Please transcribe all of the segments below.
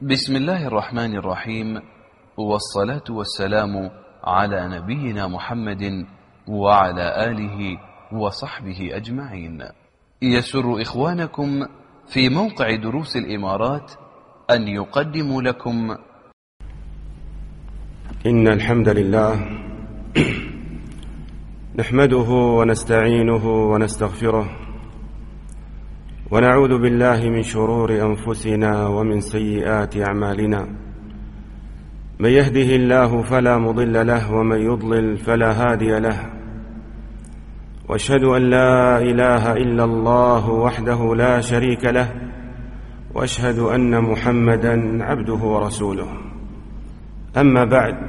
بسم الله الرحمن الرحيم، والصلاة والسلام على نبينا محمد وعلى آله وصحبه أجمعين. يسر إخوانكم في موقع دروس الإمارات أن يقدموا لكم إن الحمد لله نحمده ونستعينه ونستغفره ونعوذ بالله من شرور أنفسنا ومن سيئات أعمالنا. من يهده الله فلا مضل له ومن يضلل فلا هادي له، وأشهد أن لا إله إلا الله وحده لا شريك له، وأشهد أن محمدا عبده ورسوله. أما بعد،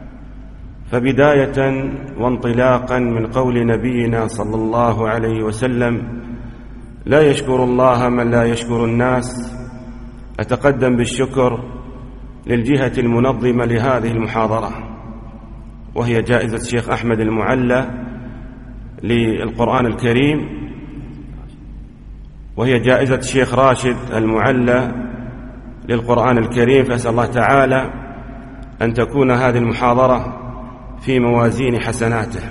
فبداية وانطلاقا من قول نبينا صلى الله عليه وسلم: لا يشكر الله من لا يشكر الناس. أتقدم بالشكر للجهة المنظمة لهذه المحاضرة، وهي جائزة الشيخ أحمد المعلى للقرآن الكريم، وهي جائزة الشيخ راشد المعلى للقرآن الكريم. فأسأل الله تعالى أن تكون هذه المحاضرة في موازين حسناته.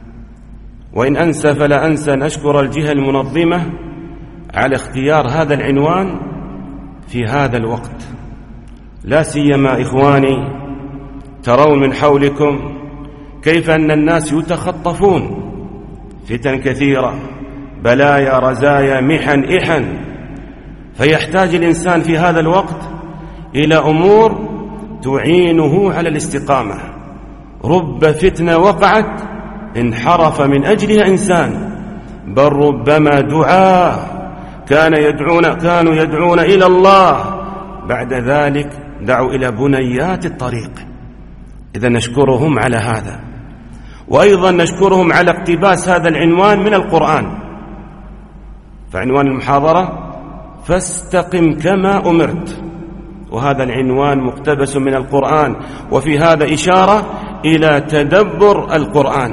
وإن أنسى فلا أنسى أن أشكر الجهة المنظمة على اختيار هذا العنوان في هذا الوقت، لا سيما إخواني ترون من حولكم كيف أن الناس يتخطفون، فتن كثيرة، بلايا رزايا محن إحن، فيحتاج الإنسان في هذا الوقت إلى أمور تعينه على الاستقامة. رب فتنة وقعت انحرف من أجلها إنسان، بل ربما دعاء كانوا يدعون إلى الله، بعد ذلك دعوا إلى بنيات الطريق. إذا نشكرهم على هذا، وأيضا نشكرهم على اقتباس هذا العنوان من القرآن. فعنوان المحاضرة: فاستقم كما أمرت، وهذا العنوان مقتبس من القرآن، وفي هذا إشارة إلى تدبر القرآن.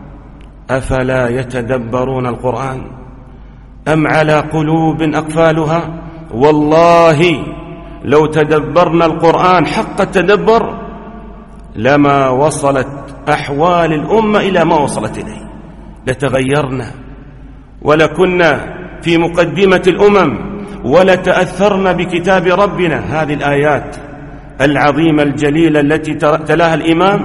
أفلا يتدبرون القرآن أم على قلوب أقفالها؟ والله لو تدبرنا القرآن حق التدبر لما وصلت أحوال الأمة إلى ما وصلت إليه، لتغيرنا ولكنا في مقدمة الأمم، ولتأثرنا بكتاب ربنا. هذه الآيات العظيمة الجليلة التي تلاها الإمام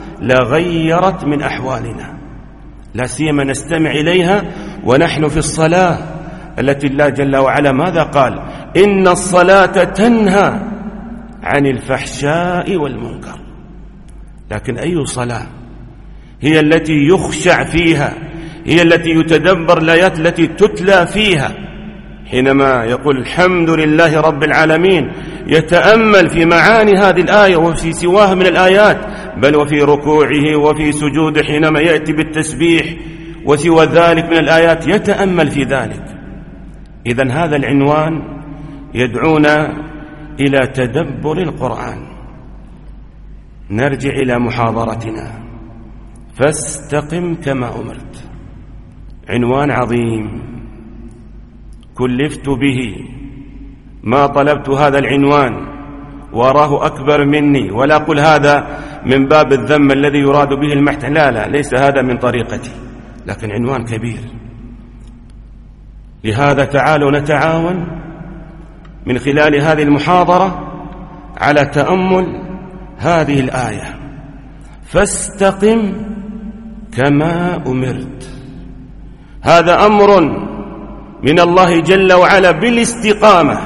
لغيرت من أحوالنا، لا سيما نستمع إليها ونحن في الصلاة التي الله جل وعلا ماذا قال؟ إن الصلاة تنهى عن الفحشاء والمنكر. لكن أي صلاة هي التي يخشع فيها، هي التي يتدبر الآيات التي تتلى فيها؟ حينما يقول الحمد لله رب العالمين يتأمل في معاني هذه الآية وفي سواها من الآيات، بل وفي ركوعه وفي سجوده حينما يأتي بالتسبيح وسوى ذلك من الآيات يتأمل في ذلك. إذن هذا العنوان يدعونا إلى تدبر القرآن. نرجع إلى محاضرتنا: فاستقم كما أمرت. عنوان عظيم كلفت به، ما طلبت هذا العنوان وأراه أكبر مني، ولا أقول هذا من باب الذم الذي يراد به المحت، لا، ليس هذا من طريقتي، لكن عنوان كبير. لهذا تعالوا نتعاون من خلال هذه المحاضرة على تأمل هذه الآية: فاستقم كما أمرت. هذا أمر من الله جل وعلا بالاستقامة.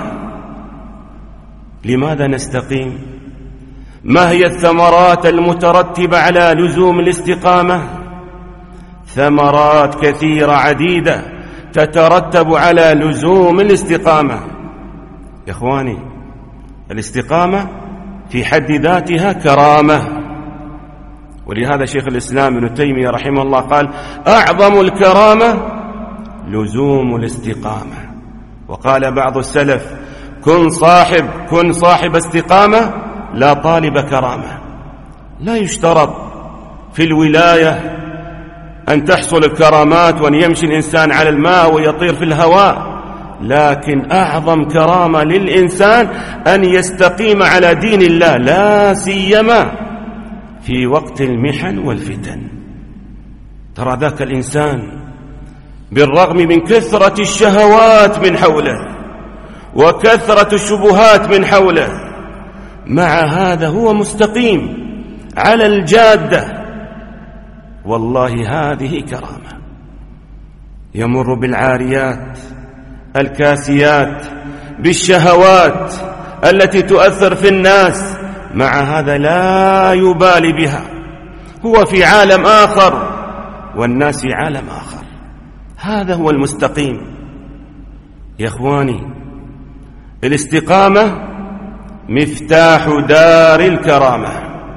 لماذا نستقيم؟ ما هي الثمرات المترتبة على لزوم الاستقامة؟ ثمرات كثيرة عديدة تترتب على لزوم الاستقامة. يا إخواني، الاستقامة في حد ذاتها كرامة، ولهذا شيخ الإسلام ابن تيمية رحمه الله قال: أعظم الكرامة لزوم الاستقامة. وقال بعض السلف: كن صاحب استقامة لا طالب كرامة. لا يشترط في الولاية أن تحصل الكرامات وأن يمشي الإنسان على الماء ويطير في الهواء، لكن أعظم كرامة للإنسان أن يستقيم على دين الله، لا سيما في وقت المحن والفتن. ترى ذاك الإنسان بالرغم من كثرة الشهوات من حوله وكثرة الشبهات من حوله، مع هذا هو مستقيم على الجادة. والله هذه كرامة. يمر بالعاريات الكاسيات بالشهوات التي تؤثر في الناس، مع هذا لا يبالي بها، هو في عالم آخر والناس في عالم آخر. هذا هو المستقيم. يا إخواني، الاستقامة مفتاح دار الكرامة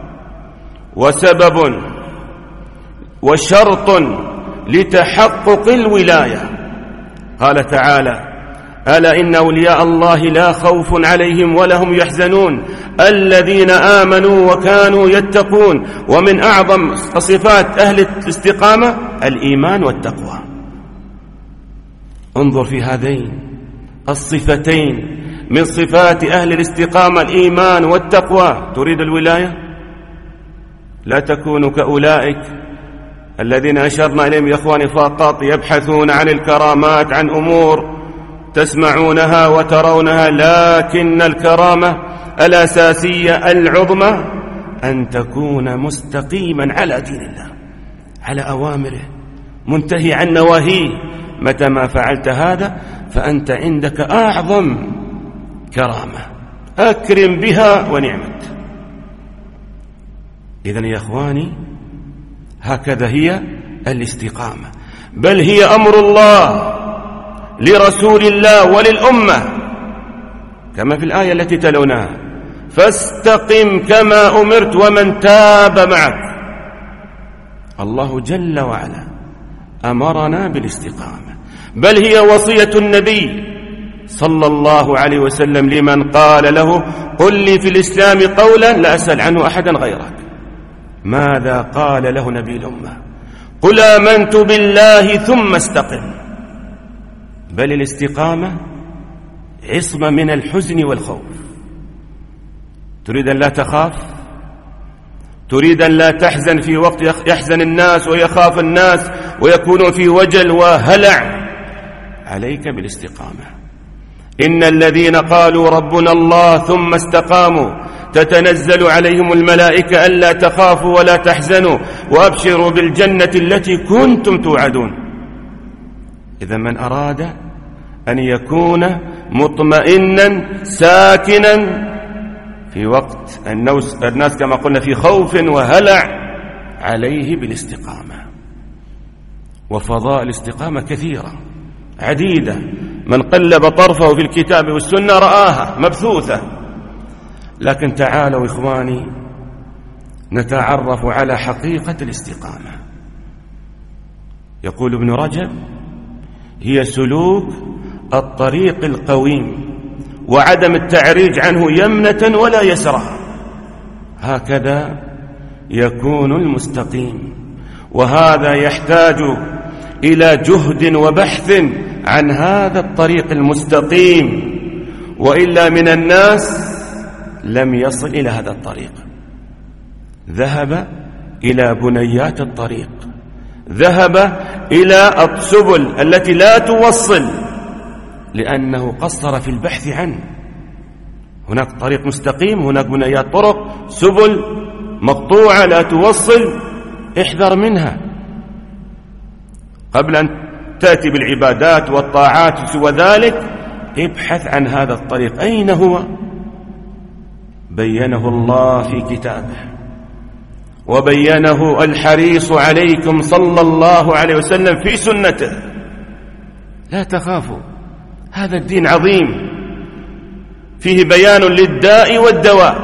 وسبب وشرط لتحقق الولاية. قال تعالى: ألا إن أولياء الله لا خوف عليهم ولا هم يحزنون الذين آمنوا وكانوا يتقون. ومن أعظم صفات أهل الاستقامة الإيمان والتقوى. انظر في هذين الصفتين من صفات أهل الاستقامة، الإيمان والتقوى. تريد الولاية؟ لا تكونوا كأولئك الذين أشرنا إليهم يا إخواني فقط يبحثون عن الكرامات، عن أمور تسمعونها وترونها، لكن الكرامة الأساسية العظمى أن تكون مستقيما على دين الله، على أوامره، منتهي عن نواهيه. متى ما فعلت هذا فأنت عندك أعظم كرامة، أكرم بها ونعمت. إذن يا إخواني، هكذا هي الاستقامة، بل هي أمر الله لرسول الله وللأمة، كما في الآية التي تلوناها: فاستقم كما أمرت ومن تاب معك. الله جل وعلا أمرنا بالاستقامة، بل هي وصية النبي صلى الله عليه وسلم لمن قال له: قل لي في الإسلام قولا لا أسأل عنه أحدا غيرك. ماذا قال له نبي الأمة؟ قل آمنت بالله ثم استقم. بل الاستقامة عصمة من الحزن والخوف. تريد أن لا تخاف؟ تريد أن لا تحزن في وقت يحزن الناس ويخاف الناس ويكونون في وجل وهلع؟ عليك بالاستقامة. إن الذين قالوا ربنا الله ثم استقاموا تتنزل عليهم الملائكة ألا تخافوا ولا تحزنوا وأبشروا بالجنة التي كنتم توعدون. إذا من أراد أن يكون مطمئنا ساكنا في وقت الناس كما قلنا في خوف وهلع، عليه بالاستقامة. وفضاء الاستقامة كثيرة عديدة، من قلب طرفه في الكتاب والسنة رآها مبثوثة. لكن تعالوا إخواني نتعرف على حقيقة الاستقامة. يقول ابن رجب: هي سلوك الطريق القويم وعدم التعريج عنه يمنة ولا يسرى. هكذا يكون المستقيم، وهذا يحتاج إلى جهد وبحث عن هذا الطريق المستقيم، وإلا من الناس لم يصل إلى هذا الطريق. ذهب إلى بنيات الطريق، ذهب إلى السبل التي لا توصل، لأنه قصر في البحث عنه. هناك طريق مستقيم، هناك بنيات طرق، سبل مقطوعة لا توصل، احذر منها قبل أن تأتي بالعبادات والطاعات. سوى ذلك ابحث عن هذا الطريق، أين هو؟ بينه الله في كتابه، وبينه الحريص عليكم صلى الله عليه وسلم في سنته. لا تخافوا، هذا الدين عظيم فيه بيان للداء والدواء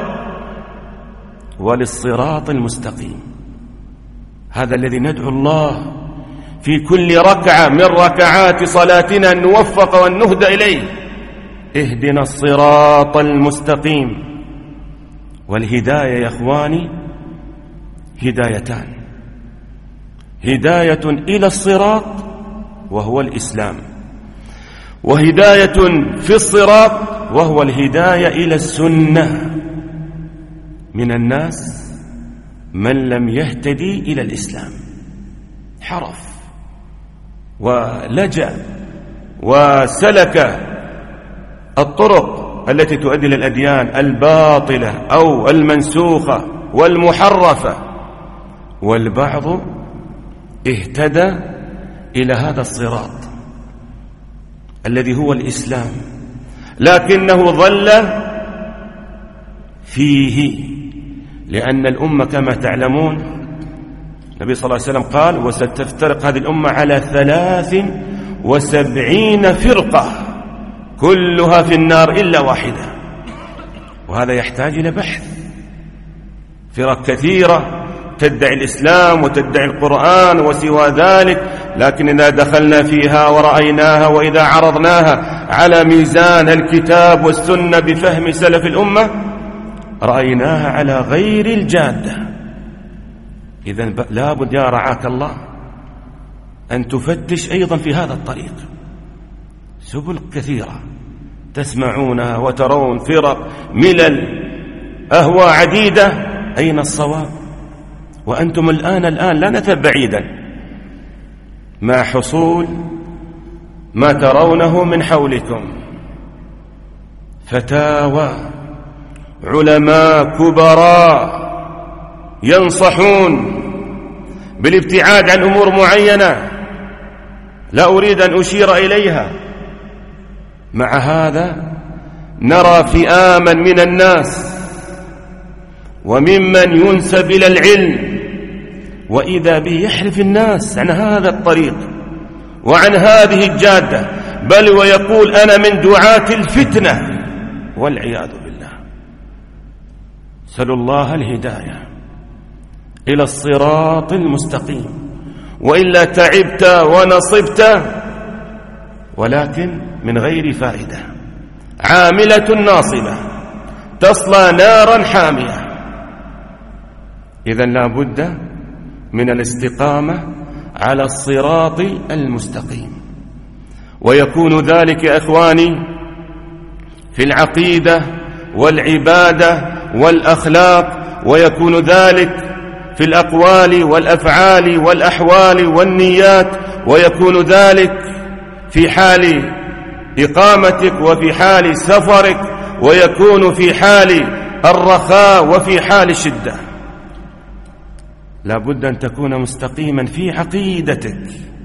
وللصراط المستقيم. هذا الذي ندعو الله في كل ركعة من ركعات صلاتنا أن نوفق وأن نهدى إليه: اهدنا الصراط المستقيم. والهداية يا إخواني هدايتان: هداية إلى الصراط وهو الإسلام، وهداية في الصراط، وهو الهداية إلى السنة. من الناس من لم يهتدي إلى الإسلام، حرف ولجأ وسلك الطرق التي تؤدي إلى الأديان الباطلة أو المنسوخة والمحرفة، والبعض اهتدى إلى هذا الصراط الذي هو الإسلام، لكنه ظل فيه، لأن الأمة كما تعلمون النبي صلى الله عليه وسلم قال: وستفترق هذه الأمة على 73 فرقة كلها في النار إلا واحدة. وهذا يحتاج إلى بحث. فرق كثيرة تدعي الإسلام وتدعي القرآن وسوى ذلك، لكن إذا دخلنا فيها ورأيناها وإذا عرضناها على ميزان الكتاب والسنة بفهم سلف الأمة رأيناها على غير الجادة. إذن لابد يا رعاك الله أن تفتش أيضا في هذا الطريق. سبل كثيرة تسمعونها وترون فرق ملل أهواء عديدة، أين الصواب؟ وأنتم الآن لا نذهب بعيدا مع حصول ما ترونه من حولكم، فتاوى علماء كبراء ينصحون بالابتعاد عن أمور معينة لا أريد أن أشير إليها. مع هذا نرى فئاما من الناس وممن ينسب إلى العلم وإذا به يحلف الناس عن هذا الطريق وعن هذه الجادة، بل ويقول: أنا من دعاة الفتنة، والعياذ بالله. سأل الله الهداية إلى الصراط المستقيم، وإلا تعبت ونصبت، ولكن من غير فائدة. عاملة ناصبة تصلى نارا حامية. إذن لا بد من الاستقامة على الصراط المستقيم، ويكون ذلك يا إخواني في العقيدة والعبادة والأخلاق، ويكون ذلك في الأقوال والأفعال والأحوال والنيات، ويكون ذلك في حال إقامتك وفي حال سفرك، ويكون في حال الرخاء وفي حال الشدة. لا بد أن تكون مستقيما في عقيدتك.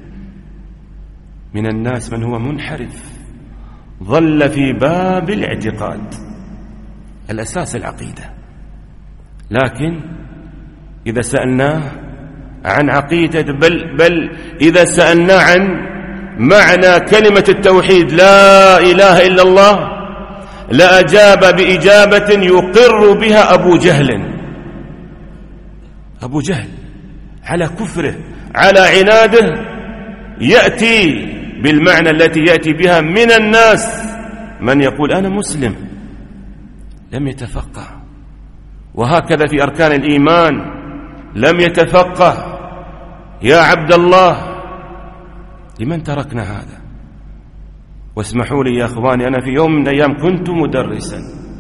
من الناس من هو منحرف، ظل في باب الاعتقاد، الأساس العقيدة، لكن إذا سألناه عن عقيدة بل إذا سألناه عن معنى كلمة التوحيد لا إله إلا الله لأجاب بإجابة يقر بها أبو جهل. أبو جهل على كفره على عناده يأتي بالمعنى التي يأتي بها من الناس من يقول أنا مسلم، لم يتفقه. وهكذا في أركان الإيمان لم يتفقه. يا عبد الله، لمن تركنا هذا؟ واسمحوا لي يا أخواني، أنا في يوم من الأيام كنت مدرسا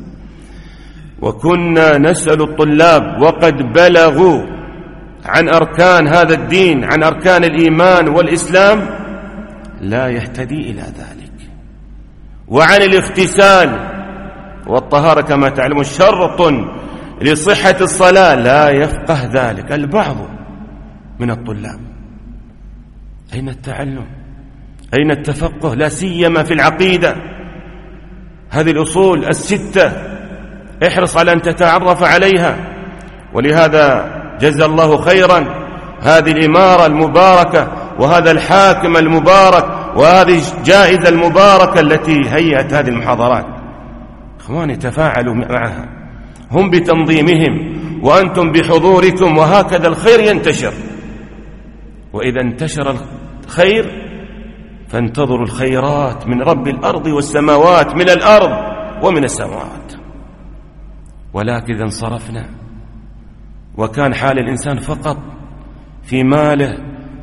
وكنا نسأل الطلاب وقد بلغوا عن أركان هذا الدين، عن أركان الإيمان والإسلام، لا يهتدي إلى ذلك. وعن الاغتسال والطهارة كما تعلمون شرط لصحة الصلاة، لا يفقه ذلك البعض من الطلاب. أين التعلم؟ أين التفقه؟ لا سيما في العقيدة. هذه الأصول الستة احرص على أن تتعرف عليها. ولهذا جزى الله خيرا هذه الإمارة المباركة وهذا الحاكم المبارك وهذه الجائزة المباركة التي هيئت هذه المحاضرات. إخواني تفاعلوا معها، هم بتنظيمهم وأنتم بحضوركم، وهكذا الخير ينتشر. وإذا انتشر الخير فانتظروا الخيرات من رب الأرض والسماوات، من الأرض ومن السماوات. ولكن إذا انصرفنا وكان حال الإنسان فقط في ماله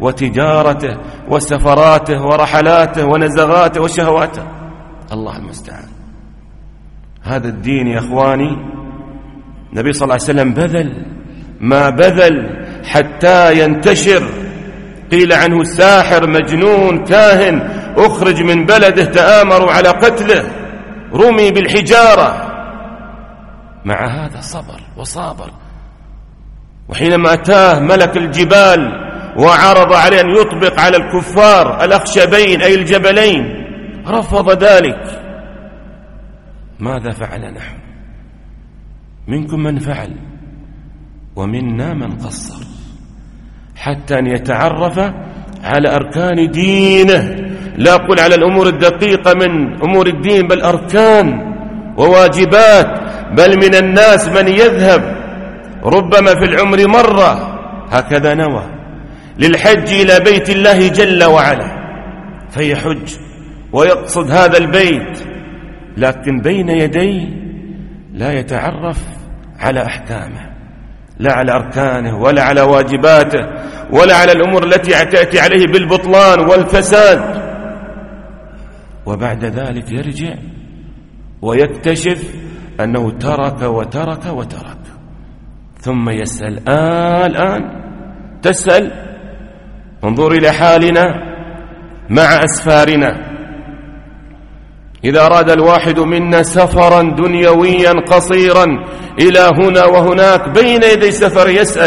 وتجارته وسفراته ورحلاته ونزغاته وشهواته. الله المستعان. هذا الدين يا أخواني النبي صلى الله عليه وسلم بذل ما بذل حتى ينتشر. قيل عنه ساحر مجنون كاهن أخرج من بلده تآمروا على قتله رمي بالحجارة. مع هذا صبر وصابر. وحينما أتاه ملك الجبال وعرض عليه أن يطبق على الكفار الأخشبين أي الجبلين رفض ذلك. ماذا فعل نحن؟ منكم من فعل ومنا من قصر حتى أن يتعرف على أركان دينه. لا أقول على الأمور الدقيقة من أمور الدين بل أركان وواجبات. بل من الناس من يذهب ربما في العمر مرة هكذا نوى للحج إلى بيت الله جل وعلا فيحج ويقصد هذا البيت، لكن بين يديه لا يتعرف على أحكامه، لا على أركانه ولا على واجباته ولا على الأمور التي تأتي عليه بالبطلان والفساد. وبعد ذلك يرجع ويكتشف أنه ترك وترك وترك. ثم يسأل الآن تسأل. انظر إلى حالنا مع أسفارنا. إذا أراد الواحد منا سفرا دنيويا قصيرا إلى هنا وهناك بين يدي سفر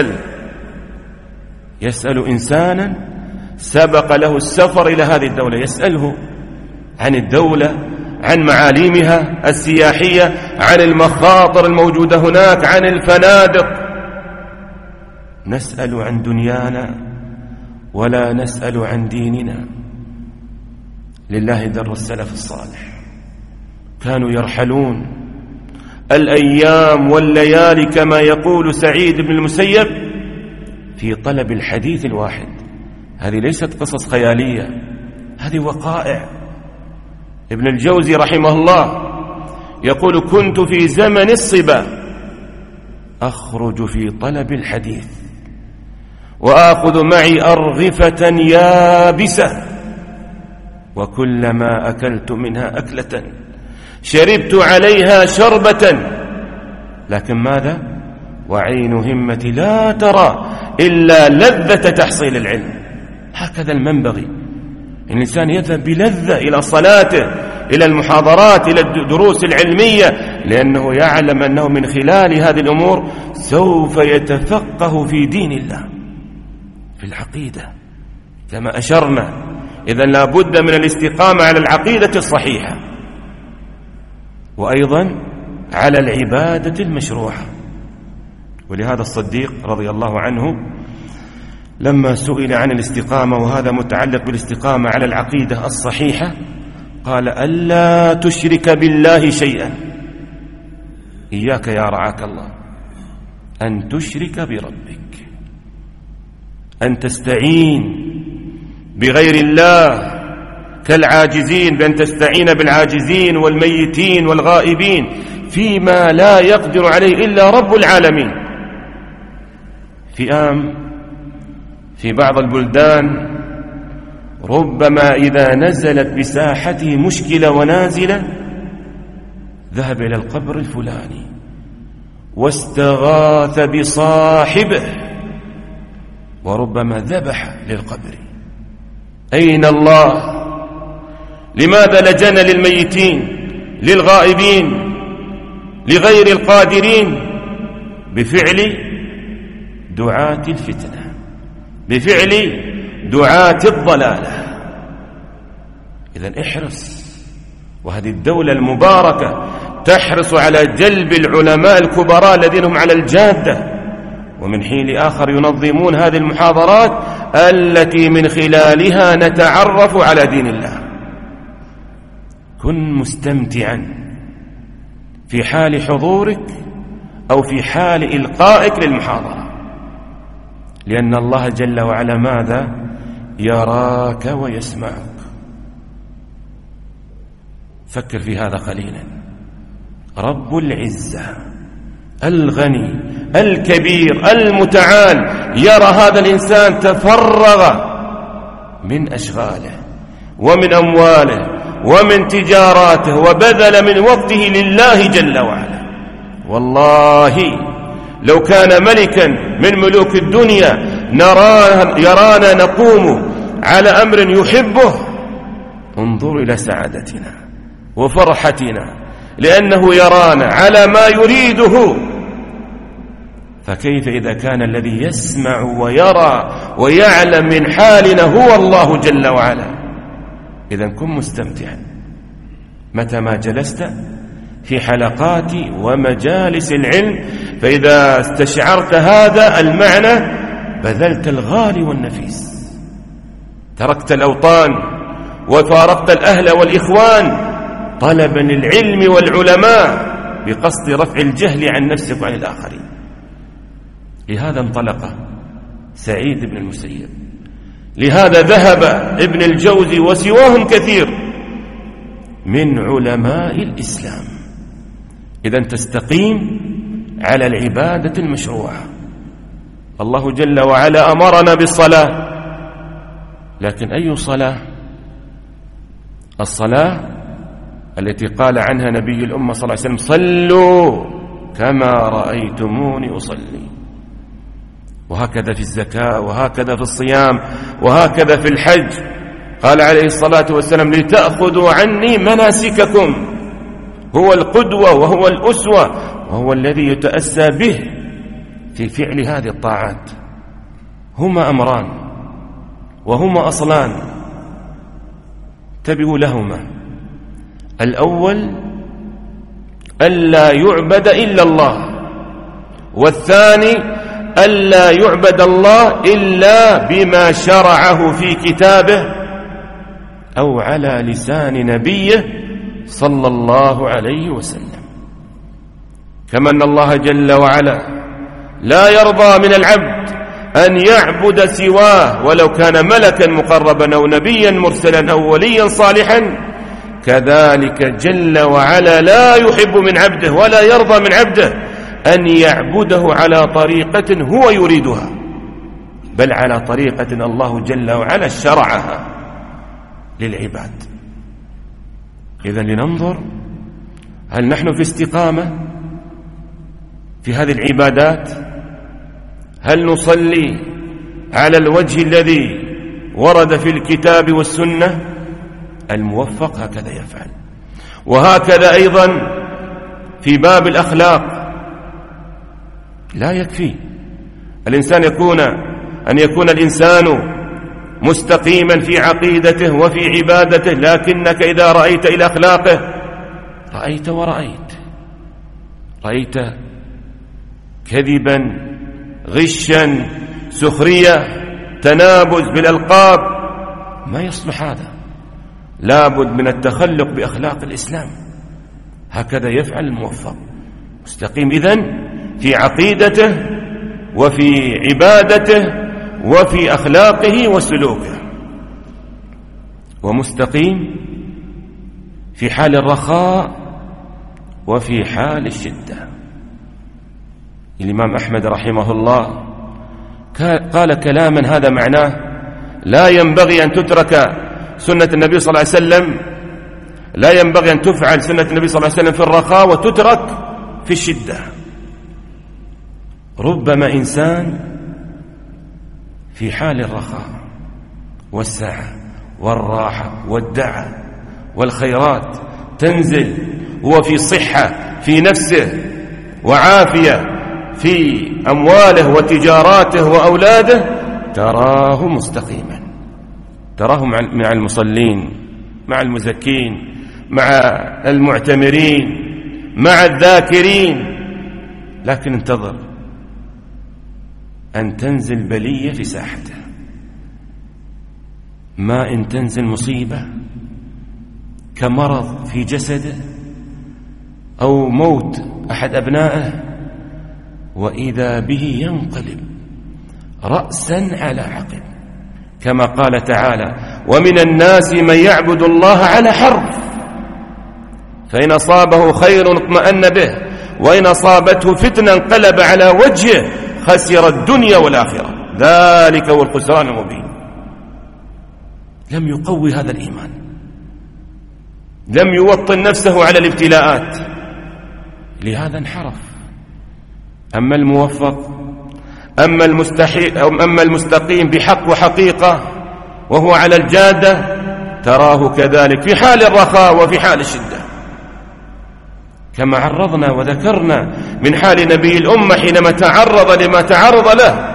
يسأل إنسانا سبق له السفر إلى هذه الدولة، يسأله عن الدولة، عن معالمها السياحية، عن المخاطر الموجودة هناك، عن الفنادق. نسأل عن دنيانا ولا نسأل عن ديننا. لله در السلف الصالح كانوا يرحلون الأيام والليالي كما يقول سعيد بن المسيب في طلب الحديث الواحد. هذه ليست قصص خيالية، هذه وقائع. ابن الجوزي رحمه الله يقول كنت في زمن الصبا أخرج في طلب الحديث وآخذ معي أرغفة يابسة وكلما أكلت منها أكلة شربت عليها شربة، لكن ماذا؟ وعين همتي لا ترى إلا لذة تحصيل العلم. هكذا المنبغي الإنسان يذهب بلذة إلى صلاته، إلى المحاضرات، إلى الدروس العلمية، لأنه يعلم أنه من خلال هذه الأمور سوف يتفقه في دين الله، في العقيدة كما أشرنا. إذن لا بد من الاستقامة على العقيدة الصحيحة، وأيضا على العبادة المشروعة. ولهذا الصديق رضي الله عنه لما سئل عن الاستقامة، وهذا متعلق بالاستقامة على العقيدة الصحيحة، قال ألا تشرك بالله شيئا. إياك يا رعاك الله أن تشرك بربك، أن تستعين بغير الله كالعاجزين، بأن تستعين بالعاجزين والميتين والغائبين فيما لا يقدر عليه إلا رب العالمين. فئام في بعض البلدان ربما إذا نزلت بساحته مشكلة ونازلة ذهب إلى القبر الفلاني واستغاث بصاحبه وربما ذبح للقبر. أين الله؟ لماذا لجنا للميتين، للغائبين، لغير القادرين؟ بفعل دعاة الفتنة، بفعل دعاة الضلالة. إذن احرص. وهذه الدولة المباركة تحرص على جلب العلماء الكبراء الذين هم على الجادة، ومن حين آخر ينظمون هذه المحاضرات التي من خلالها نتعرف على دين الله. كن مستمتعا في حال حضورك أو في حال إلقائك للمحاضرة، لأن الله جل وعلا ماذا؟ يراك ويسمعك. فكر في هذا قليلا. رب العزة الغني الكبير المتعال يرى هذا الإنسان تفرغ من أشغاله ومن أمواله ومن تجاراته وبذل من وقته لله جل وعلا. والله لو كان ملكا من ملوك الدنيا يرانا نقوم على أمر يحبه، انظروا إلى سعادتنا وفرحتنا لأنه يرانا على ما يريده، فكيف إذا كان الذي يسمع ويرى ويعلم من حالنا هو الله جل وعلا؟ إذن كن مستمتعا متى ما جلست في حلقات ومجالس العلم، فإذا استشعرت هذا المعنى بذلت الغالي والنفيس، تركت الأوطان وفارقت الأهل والإخوان طلبا للعلم والعلماء بقصد رفع الجهل عن نفسك وعن الآخرين. لهذا انطلق سعيد بن المسيب، لهذا ذهب ابن الجوزي وسواهم كثير من علماء الإسلام. إذن تستقيم على العبادة المشروعة. الله جل وعلا أمرنا بالصلاة، لكن أي صلاة؟ الصلاة التي قال عنها نبي الأمة صلى الله عليه وسلم: صلوا كما رأيتموني أصلي. وهكذا في الزكاة، وهكذا في الصيام، وهكذا في الحج. قال عليه الصلاة والسلام: لتأخذوا عني مناسككم. هو القدوة وهو الأسوة وهو الذي يتأسى به في فعل هذه الطاعات. هما أمران وهما أصلان انتبهوا لهما. الأول ألا يعبد إلا الله، والثاني ألا يعبد الله إلا بما شرعه في كتابه أو على لسان نبيه صلى الله عليه وسلم. كما أن الله جل وعلا لا يرضى من العبد أن يعبد سواه ولو كان ملكا مقربا أو نبيا مرسلا أو وليا صالحا، كذلك جل وعلا لا يحب من عبده ولا يرضى من عبده أن يعبده على طريقة هو يريدها، بل على طريقة الله جل وعلا شرعها للعباد. إذن لننظر هل نحن في استقامة في هذه العبادات؟ هل نصلي على الوجه الذي ورد في الكتاب والسنة؟ الموفق هكذا يفعل. وهكذا أيضا في باب الأخلاق لا يكفي الإنسان أن يكون الإنسان مستقيما في عقيدته وفي عبادته، لكنك إذا رأيت إلى أخلاقه رأيت ورأيت، رأيت كذبا، غشا، سخرية، تنابز بالألقاب. ما يصلح هذا، لابد من التخلق بأخلاق الإسلام. هكذا يفعل الموفق، مستقيم إذن في عقيدته وفي عبادته وفي أخلاقه وسلوكه، ومستقيم في حال الرخاء وفي حال الشدة. الإمام أحمد رحمه الله قال كلاما هذا معناه: لا ينبغي أن تترك سنة النبي صلى الله عليه وسلم، لا ينبغي أن تفعل سنة النبي صلى الله عليه وسلم في الرخاء وتترك في الشدة. ربما إنسان في حال الرخاء والسعة والراحة والدعة والخيرات تنزل، هو في صحة في نفسه وعافية في أمواله وتجاراته وأولاده، تراه مستقيما، تراه مع المصلين، مع المزكين، مع المعتمرين، مع الذاكرين. لكن انتظر أن تنزل بلية في ساحته، ما إن تنزل مصيبة كمرض في جسده أو موت أحد أبنائه، وإذا به ينقلب رأسا على عقب، كما قال تعالى: ومن الناس من يعبد الله على حرف، فإن أصابه خير اطمأن به، وإن أصابته فتنة انقلب على وجهه، خسر الدنيا والآخرة، ذلك هو الخسران المبين. لم يقوي هذا الإيمان، لم يوطن نفسه على الابتلاءات، لهذا انحرف. أما الموفق، أما المستقيم بحق وحقيقة وهو على الجادة، تراه كذلك في حال الرخاء وفي حال الشدة، كما عرضنا وذكرنا من حال نبي الأمة حينما تعرض لما تعرض له.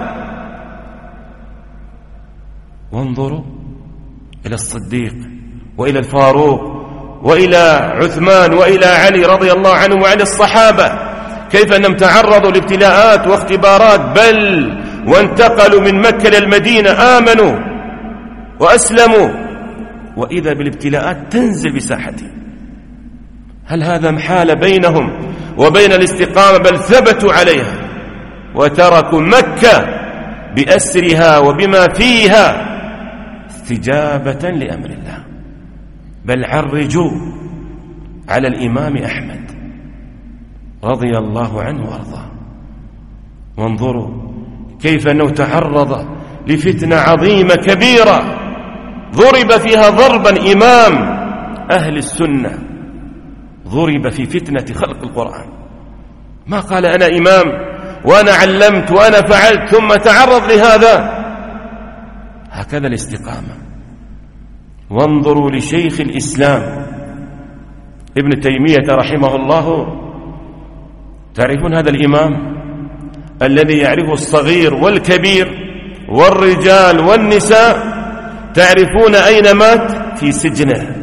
وانظروا إلى الصديق وإلى الفاروق وإلى عثمان وإلى علي رضي الله عنهم وعلى الصحابة، كيف أنهم تعرضوا لابتلاءات واختبارات، بل وانتقلوا من مكة للمدينة، آمنوا وأسلموا، وإذا بالابتلاءات تنزل بساحتهم. هل هذا محال بينهم وبين الاستقامة؟ بل ثبتوا عليها وتركوا مكة بأسرها وبما فيها استجابة لأمر الله. بل عرجوا على الإمام أحمد رضي الله عنه وارضاه. وانظروا كيف أنه تعرض لفتنة عظيمة كبيرة ضرب فيها ضربا. إمام أهل السنة ضرب في فتنة خلق القرآن، ما قال أنا إمام وأنا علمت وأنا فعلت ثم تعرض لهذا. هكذا الاستقامة. وانظروا لشيخ الإسلام ابن تيمية رحمه الله، تعرفون هذا الإمام الذي يعرفه الصغير والكبير والرجال والنساء، تعرفون أين مات؟ في سجنه.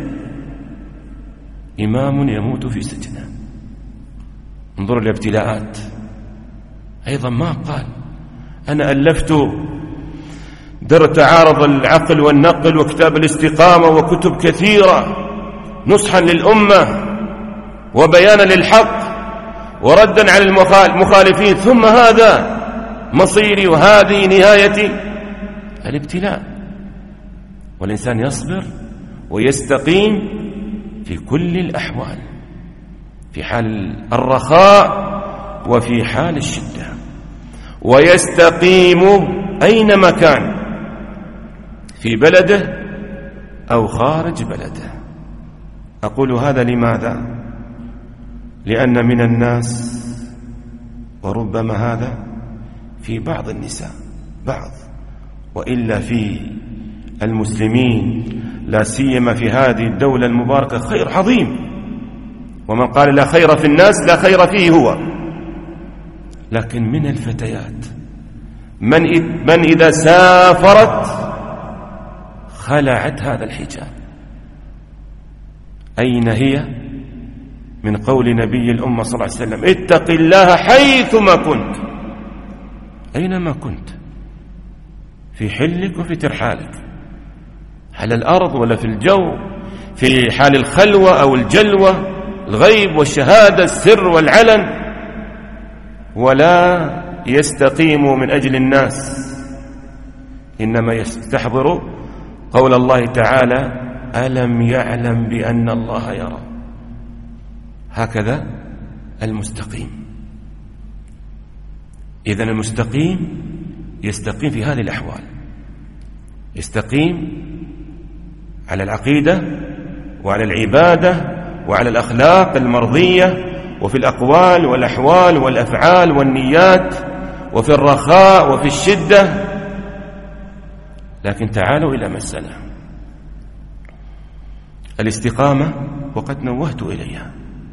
إمام يموت في سجنه. انظروا الابتلاءات. أيضا ما قال أنا ألفت در تعارض العقل والنقل وكتاب الاستقامة وكتب كثيرة نصحا للأمة وبيانا للحق وردا على المخالفين، ثم هذا مصيري وهذه نهايتي. الابتلاء. والإنسان يصبر ويستقيم في كل الأحوال، في حال الرخاء وفي حال الشدة، ويستقيم أينما كان، في بلده أو خارج بلده. أقول هذا لماذا؟ لأن من الناس، وربما هذا في بعض النساء بعض، وإلا في المسلمين لا سيما في هذه الدولة المباركة خير عظيم. ومن قال لا خير في الناس لا خير فيه هو. لكن من الفتيات من إذا سافرت خلعت هذا الحجاب. أين هي من قول نبي الأمة صلى الله عليه وسلم اتق الله حيثما كنت؟ أينما كنت، في حلك وفي ترحالك، على الأرض ولا في الجو، في حال الخلوة أو الجلوة، الغيب والشهادة، السر والعلن. ولا يستقيم من أجل الناس، إنما يستحضر قول الله تعالى ألم يعلم بأن الله يرى. هكذا المستقيم. إذن المستقيم يستقيم في هذه الأحوال، يستقيم على العقيدة وعلى العبادة وعلى الأخلاق المرضية، وفي الأقوال والأحوال والأفعال والنيات، وفي الرخاء وفي الشدة. لكن تعالوا إلى مسألة الاستقامة، وقد نوهت إليها،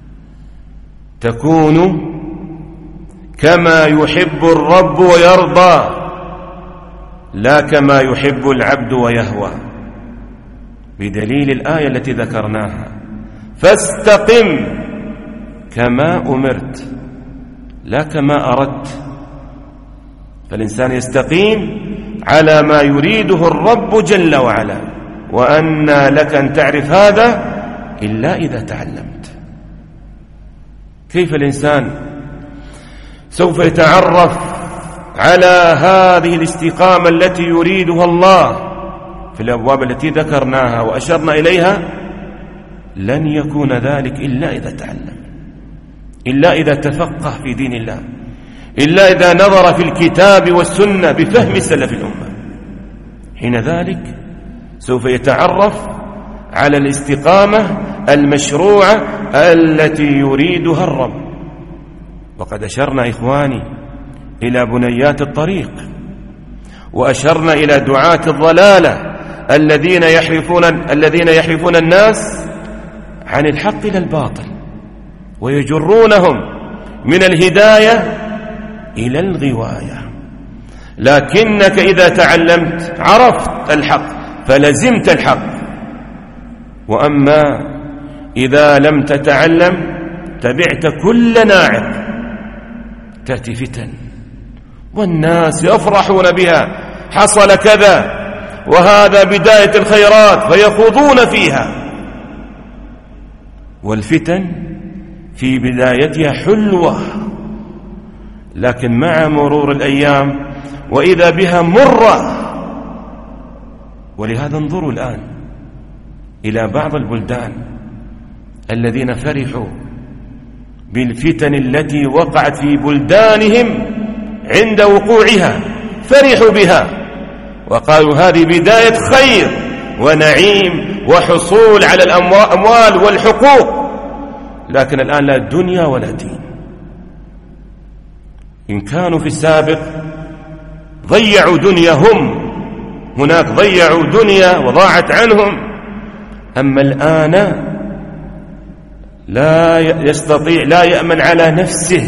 تكون كما يحب الرب ويرضى، لا كما يحب العبد ويهوى، بدليل الآية التي ذكرناها فاستقم كما أمرت لا كما أردت. فالإنسان يستقيم على ما يريده الرب جل وعلا. وأنى لك أن تعرف هذا إلا إذا تعلمت. كيف الإنسان سوف يتعرف على هذه الاستقامة التي يريدها الله في الأبواب التي ذكرناها وأشرنا إليها؟ لن يكون ذلك إلا إذا تعلم، إلا إذا تفقه في دين الله، إلا إذا نظر في الكتاب والسنة بفهم سلف الأمة. حين ذلك سوف يتعرف على الاستقامة المشروعة التي يريدها الرب. وقد أشرنا إخواني إلى بنيات الطريق، وأشرنا إلى دعاة الضلالة الذين يحرفون الناس عن الحق إلى الباطل ويجرونهم من الهداية إلى الغواية. لكنك إذا تعلمت عرفت الحق فلزمت الحق، وأما إذا لم تتعلم تبعت كل ناعق تأتي فتن والناس يفرحون بها، حصل كذا وهذا بداية الخيرات فيخوضون فيها، والفتن في بدايتها حلوة، لكن مع مرور الأيام وإذا بها مرة. ولهذا انظروا الآن إلى بعض البلدان الذين فرحوا بالفتن التي وقعت في بلدانهم عند وقوعها، فرحوا بها وقالوا هذه بداية خير ونعيم وحصول على الأموال والحقوق، لكن الآن لا دنيا ولا دين. إن كانوا في السابق ضيعوا دنياهم، هناك ضيعوا دنيا وضاعت عنهم، أما الآن لا يستطيع، لا يأمن على نفسه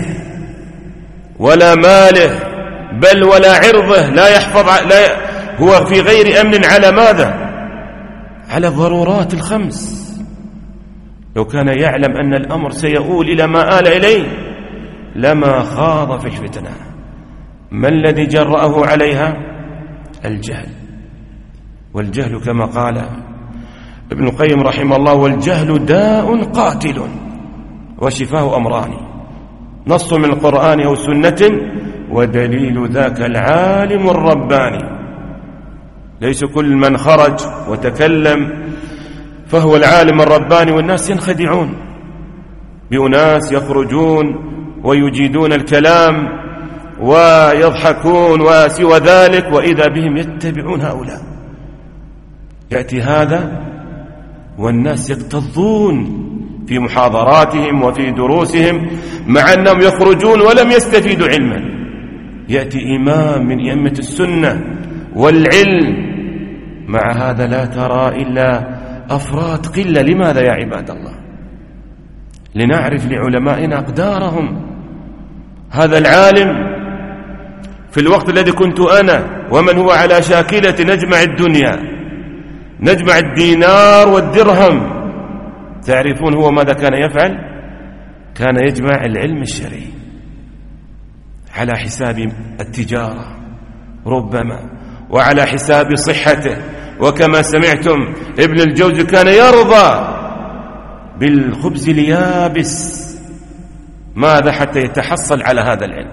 ولا ماله بل ولا عرضه، لا يحفظ، هو في غير أمن على ماذا؟ على الضرورات الخمس. لو كان يعلم أن الأمر سيؤول إلى ما آل إليه لما خاض في الفتنة. ما الذي جرأه عليها؟ الجهل. والجهل كما قال ابن القيم رحمه الله: والجهل داء قاتل وشفاه أمران، نص من القرآن أو سنة، ودليل ذاك العالم الرباني. ليس كل من خرج وتكلم فهو العالم الرباني، والناس ينخدعون بأناس يخرجون ويجيدون الكلام ويضحكون وسوى ذلك، وإذا بهم يتبعون هؤلاء. يأتي هذا والناس يكتظون في محاضراتهم وفي دروسهم مع أنهم يخرجون ولم يستفيدوا علما. يأتي إمام من أئمة السنة والعلم، مع هذا لا ترى إلا أفراد قلة. لماذا يا عباد الله؟ لنعرف لعلمائنا أقدارهم. هذا العالم في الوقت الذي كنت أنا ومن هو على شاكلة نجمع الدنيا، نجمع الدينار والدرهم، تعرفون هو ماذا كان يفعل؟ كان يجمع العلم الشرعي على حساب التجارة ربما، وعلى حساب صحته. وكما سمعتم ابن الجوزي كان يرضى بالخبز اليابس، ماذا؟ حتى يتحصل على هذا العلم.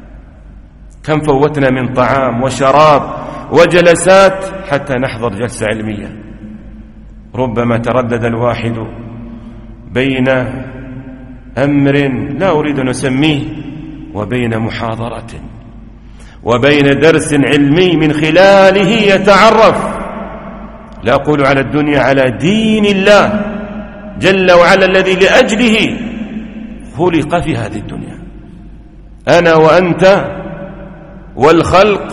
كم فوتنا من طعام وشراب وجلسات حتى نحضر جلسة علمية. ربما تردد الواحد بين أمر لا أريد أن أسميه وبين محاضرة وبين درس علمي من خلاله يتعرف، لا أقول على الدنيا، على دين الله جل وعلا الذي لأجله خلق في هذه الدنيا. أنا وأنت والخلق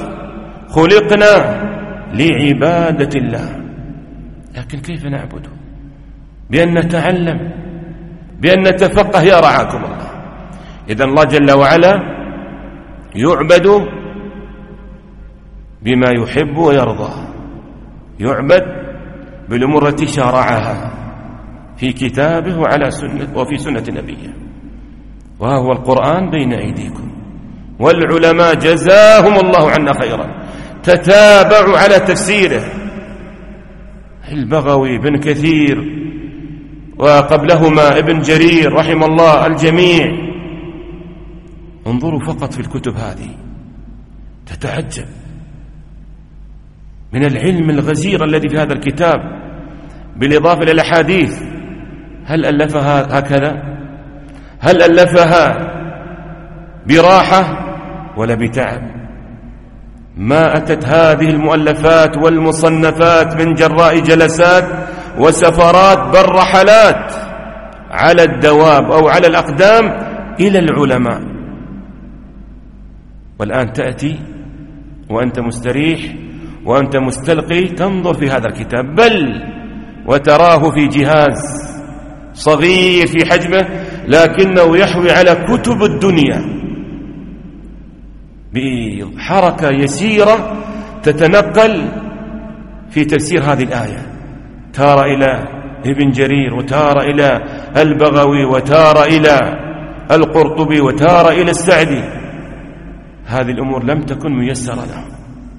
خلقنا لعبادة الله، لكن كيف نعبده؟ بأن نتعلم، بأن نتفقه. يا رعاكم الله. إذن الله جل وعلا يعبد بما يحب ويرضى، يعبد بالأمور التي شرعها في كتابه وعلى سنة وفي سنة نبيه. وها هو القرآن بين أيديكم، والعلماء جزاهم الله عنا خيرا تتابعوا على تفسيره. البغوي، بن كثير، وقبلهما ابن جرير رحم الله الجميع. انظروا فقط في الكتب هذه تتعجب من العلم الغزير الذي في هذا الكتاب، بالإضافة إلى الأحاديث. هل ألفها هكذا؟ هل ألفها براحة ولا بتعب؟ ما أتت هذه المؤلفات والمصنفات من جراء جلسات وسفرات بل رحلات على الدواب أو على الأقدام إلى العلماء. والآن تأتي وأنت مستريح وأنت مستلقي تنظر في هذا الكتاب، بل وتراه في جهاز صغير في حجمه لكنه يحوي على كتب الدنيا بحركة يسيرة تتنقل في تفسير هذه الآية، تارة إلى ابن جرير وتارة إلى البغوي وتارة إلى القرطبي وتارة إلى السعدي. هذه الأمور لم تكن ميسرة لهم،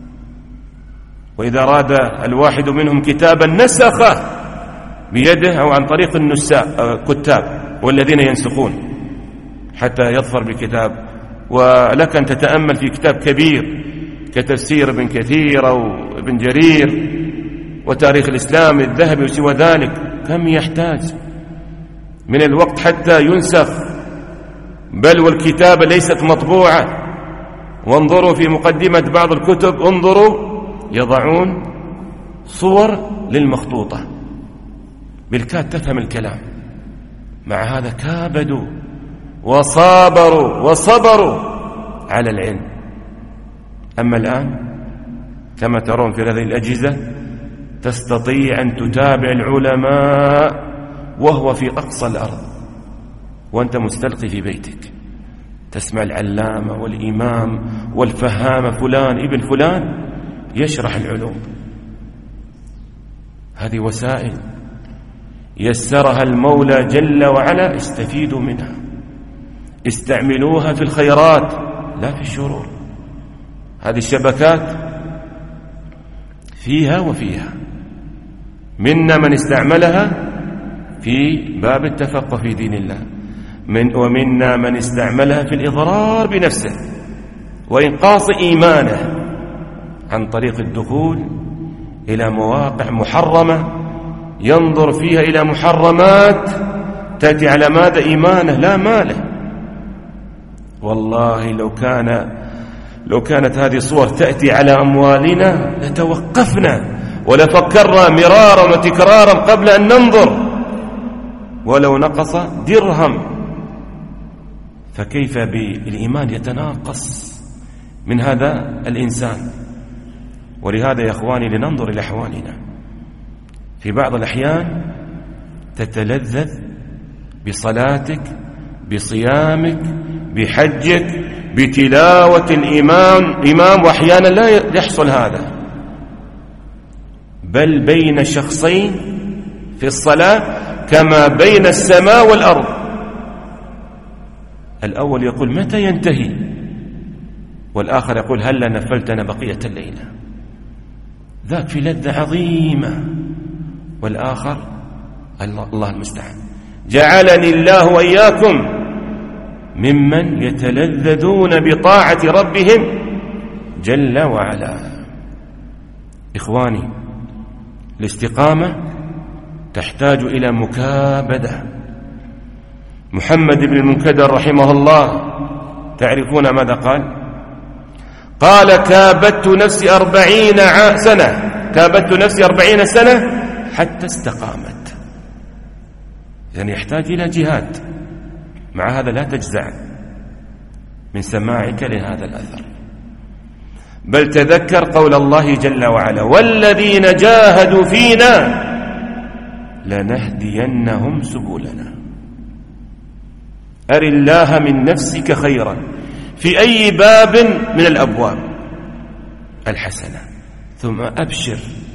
وإذا أراد الواحد منهم كتابا نسخه بيده أو عن طريق الكتاب والذين ينسخون حتى يظفر بكتاب. ولك أن تتأمل في كتاب كبير كتفسير ابن كثير أو ابن جرير وتاريخ الإسلام الذهبي وسوى ذلك، كم يحتاج من الوقت حتى ينسخ، بل والكتابة ليست مطبوعة. وانظروا في مقدمة بعض الكتب، انظروا يضعون صور للمخطوطة بالكاد تفهم الكلام. مع هذا كابدوا وصبروا على العلم. أما الآن كما ترون في هذه الأجهزة تستطيع أن تتابع العلماء وهو في أقصى الأرض وأنت مستلقي في بيتك، تسمع العلامة والإمام والفهامة فلان ابن فلان يشرح العلوم. هذه وسائل يسرها المولى جل وعلا، استفيدوا منها، استعملوها في الخيرات لا في الشرور. هذه الشبكات فيها وفيها، منا من استعملها في باب التفقه في دين الله، ومنا من استعملها في الإضرار بنفسه وإنقاص إيمانه عن طريق الدخول إلى مواقع محرمة ينظر فيها إلى محرمات تأتي على ماذا؟ إيمانه لا ماله. والله لو كانت هذه الصور تأتي على أموالنا لتوقفنا ولفكرنا مرارا وتكرارا قبل أن ننظر ولو نقص درهم. فكيف بالإيمان يتناقص من هذا الإنسان؟ ولهذا يا أخواني لننظر إلى أحوالنا. في بعض الأحيان تتلذذ بصلاتك، بصيامك، بحجك، بتلاوة الإمام، وأحيانا لا يحصل هذا، بل بين شخصين في الصلاة كما بين السماء والأرض. الأول يقول متى ينتهي، والآخر يقول هلا نفلتنا بقية الليلة. ذاك في لذة عظيمة، والآخر الله المستعان. جعلني الله وإياكم ممن يتلذذون بطاعة ربهم جل وعلا. إخواني، الاستقامة تحتاج إلى مكابدة. محمد بن المنكدر رحمه الله تعرفون ماذا قال؟ قال كابدت نفسي 40 سنة، كابدت نفسي 40 سنة حتى استقامت. يعني يحتاج إلى جهاد. مع هذا لا تجزع من سماعك لهذا الأثر، بل تذكر قول الله جل وعلا والذين جاهدوا فينا لنهدينهم سبلنا. أر الله من نفسك خيرا في أي باب من الأبواب الحسنة، ثم أبشر.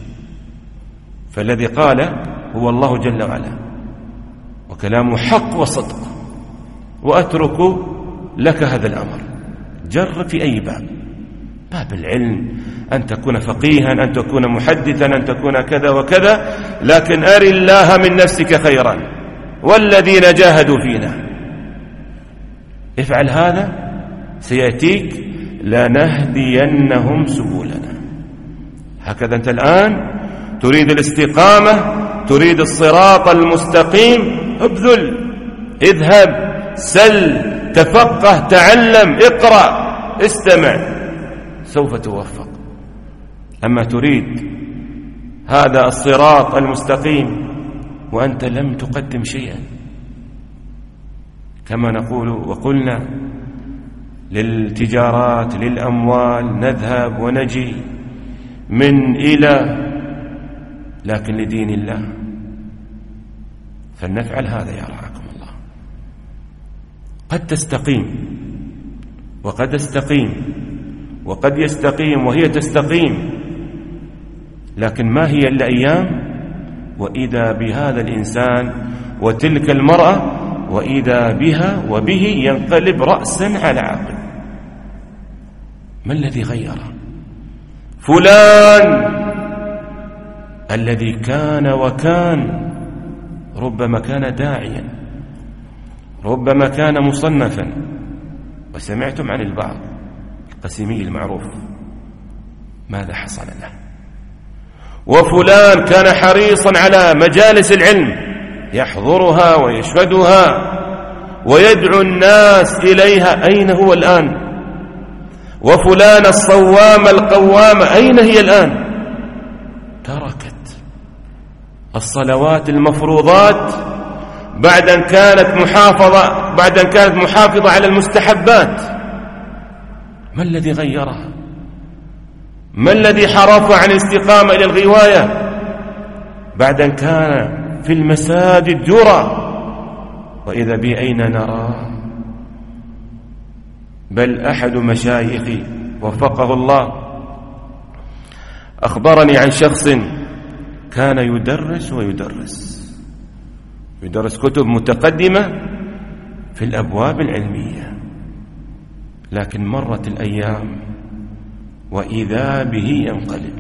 فالذي قال هو الله جل وعلا، وكلامه حق وصدق، وأترك لك هذا الأمر. جرب في أي باب، باب العلم، أن تكون فقيها، أن تكون محدثا، أن تكون كذا وكذا، لكن أر الله من نفسك خيرا والذين جاهدوا فينا. افعل هذا سيأتيك لنهدينهم سبلنا. هكذا أنت الآن تريد الاستقامة، تريد الصراط المستقيم، ابذل، اذهب، سل، تفقه، تعلم، اقرأ، استمع، سوف توفق. أما تريد هذا الصراط المستقيم وأنت لم تقدم شيئا، كما نقول وقلنا للتجارات للأموال نذهب ونجي من إلى، لكن لدين الله فلنفعل هذا يا رعاكم الله. قد تستقيم وقد استقيم وقد يستقيم وهي تستقيم، لكن ما هي إلا أيام وإذا بهذا الإنسان وتلك المرأة وإذا بها وبه ينقلب رأسا على عقب. ما الذي غيره؟ فلان الذي كان وكان، ربما كان داعيا، ربما كان مصنفا، وسمعتم عن البعض القسيمي المعروف ماذا حصل له. وفلان كان حريصا على مجالس العلم يحضرها ويشهدها ويدعو الناس إليها، أين هو الآن؟ وفلان الصوام القوام أين هي الآن؟ تركت الصلوات المفروضات بعد أن كانت محافظة على المستحبات. ما الذي غيرها؟ ما الذي حرف عن الاستقامة إلى الغواية بعد أن كان في المساجد يرى، وإذا به أين نرى؟ بل أحد مشايخي وفقه الله أخبرني عن شخص كان يدرس كتب متقدمة في الأبواب العلمية، لكن مرت الأيام وإذا به ينقلب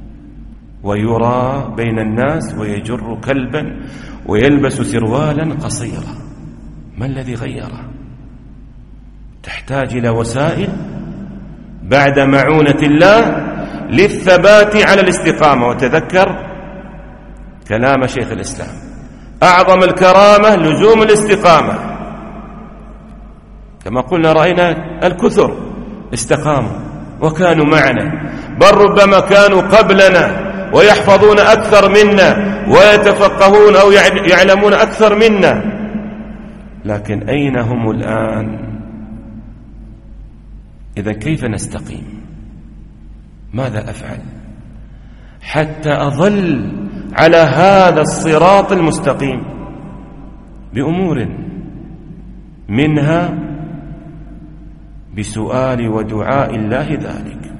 ويرى بين الناس ويجر كلبا ويلبس سروالا قصيرا. ما الذي غيره؟ تحتاج إلى وسائل بعد معونة الله للثبات على الاستقامة. وتذكر كلام شيخ الإسلام: أعظم الكرامة لزوم الاستقامة. كما قلنا رأينا الكثر استقاموا وكانوا معنا، بل ربما كانوا قبلنا ويحفظون أكثر منا ويتفقهون أو يعلمون أكثر منا، لكن أين هم الآن؟ إذا كيف نستقيم؟ ماذا أفعل حتى أظل على هذا الصراط المستقيم؟ بأمور منها بسؤال ودعاء الله ذلك.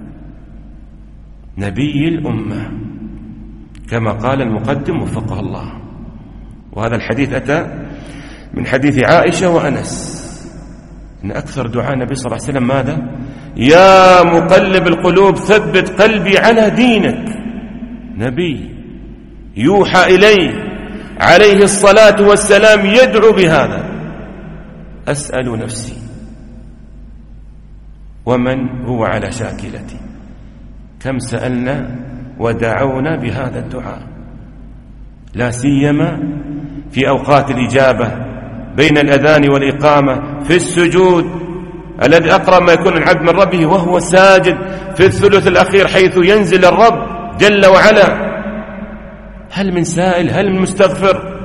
نبي الأمة كما قال المقدم وفقه الله، وهذا الحديث أتى من حديث عائشة وأنس إن أكثر دعاء النبي صلى الله عليه وسلم ماذا؟ يا مقلب القلوب ثبت قلبي على دينك. نبي يوحى إليه عليه الصلاة والسلام يدعو بهذا. أسأل نفسي ومن هو على شاكلتي كم سألنا ودعونا بهذا الدعاء، لا سيما في أوقات الإجابة بين الأذان والإقامة، في السجود الذي أقرب ما يكون العبد من ربه وهو ساجد، في الثلث الأخير حيث ينزل الرب جل وعلا. هل من سائل؟ هل من مستغفر؟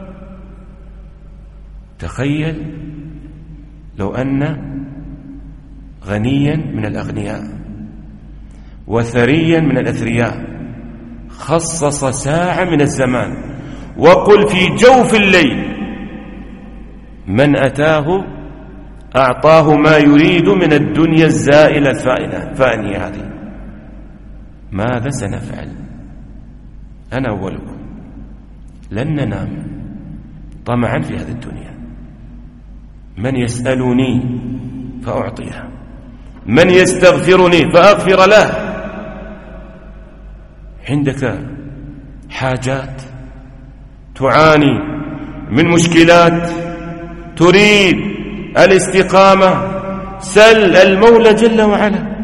تخيل لو أن غنيا من الأغنياء وثريا من الأثرياء خصص ساعة من الزمان وقل في جوف الليل من أتاه أعطاه ما يريد من الدنيا الزائلة الفانية هذه، ماذا سنفعل؟ أنا أولكم لن ننام طمعا في هذه الدنيا. من يسألني فأعطيه، من يستغفرني فأغفر له. عندك حاجات، تعاني من مشكلات، تريد الاستقامة، سل المولى جل وعلا.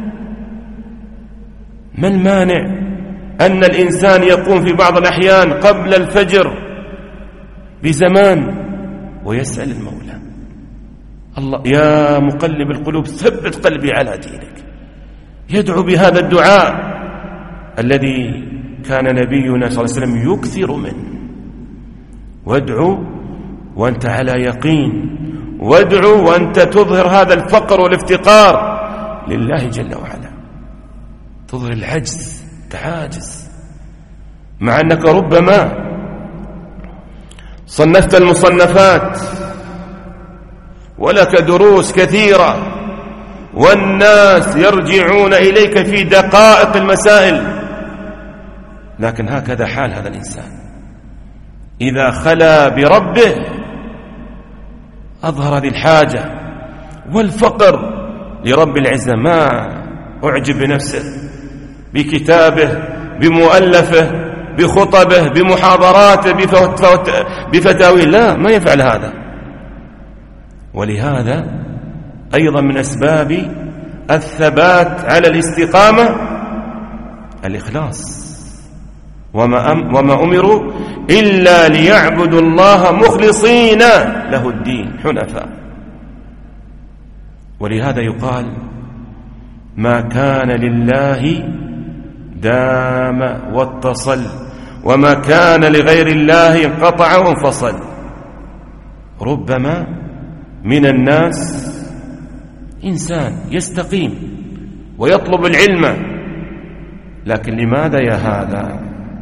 ما المانع أن الإنسان يقوم في بعض الأحيان قبل الفجر بزمان ويسأل المولى الله يا مقلب القلوب ثبت قلبي على دينك، يدعو بهذا الدعاء الذي كان نبينا صلى الله عليه وسلم يكثر منه: وادعو وأنت على يقين، وادعو وأنت تظهر هذا الفقر والافتقار لله جل وعلا، تظهر العجز، تعاجز، مع أنك ربما صنفت المصنفات ولك دروس كثيرة والناس يرجعون إليك في دقائق المسائل، لكن هكذا حال هذا الإنسان إذا خلا بربه أظهر هذه الحاجة والفقر لرب العزة. ما أعجب بنفسه، بكتابه، بمؤلفه، بخطبه، بمحاضراته، بفتاويه، لا، ما يفعل هذا. ولهذا أيضا من أسباب الثبات على الاستقامة الإخلاص: وما أمروا إلا ليعبدوا الله مخلصين له الدين حنفاء. ولهذا يقال: ما كان لله دام واتصل، وما كان لغير الله انقطع وانفصل. ربما من الناس إنسان يستقيم ويطلب العلم، لكن لماذا يا هذا؟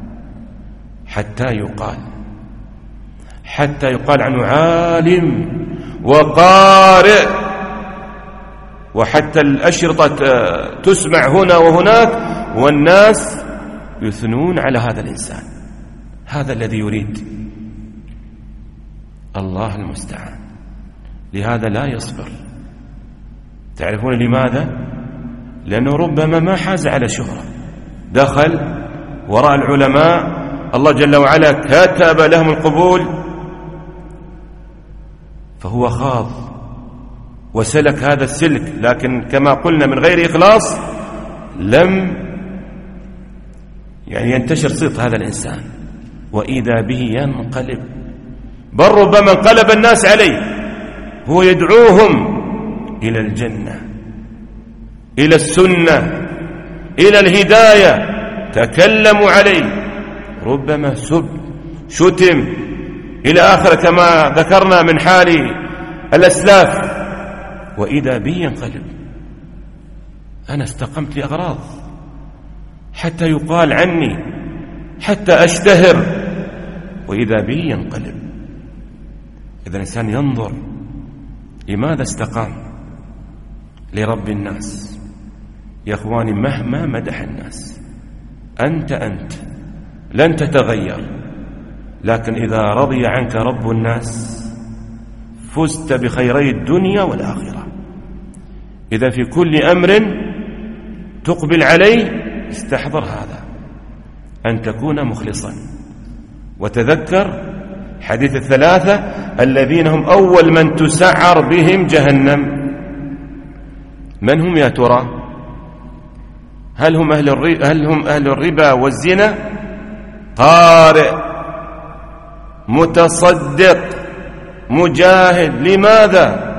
حتى يقال عنه عالم وقارئ، وحتى الأشرطة تسمع هنا وهناك، والناس يثنون على هذا الإنسان. هذا الذي يريد، الله المستعان. لهذا لا يصبر. تعرفون لماذا؟ لأنه ربما ما حاز على شهرة، دخل وراء العلماء، الله جل وعلا كتب لهم القبول، فهو خاض وسلك هذا السلك، لكن كما قلنا من غير إخلاص لم ينتشر صيت هذا الإنسان، وإذا به ينقلب، بل ربما انقلب الناس عليه. هو يدعوهم إلى الجنة، إلى السنة، إلى الهداية، تكلموا عليه، ربما سب، شتم، إلى آخر كما ذكرنا من حال الأسلاف، وإذا به ينقلب. أنا استقمت لأغراض، حتى يقال عني، حتى أشتهر، وإذا به ينقلب. إذا الإنسان ينظر لماذا استقام لرب الناس. يا أخواني، مهما مدح الناس أنت لن تتغير، لكن إذا رضي عنك رب الناس فزت بخيري الدنيا والآخرة. إذا في كل أمر تقبل عليه استحضر هذا، أن تكون مخلصا. وتذكر حديث الثلاثة الذين هم أول من تسعر بهم جهنم. من هم يا ترى؟ هل هم أهل الربا والزنا؟ قارئ، متصدق، مجاهد. لماذا؟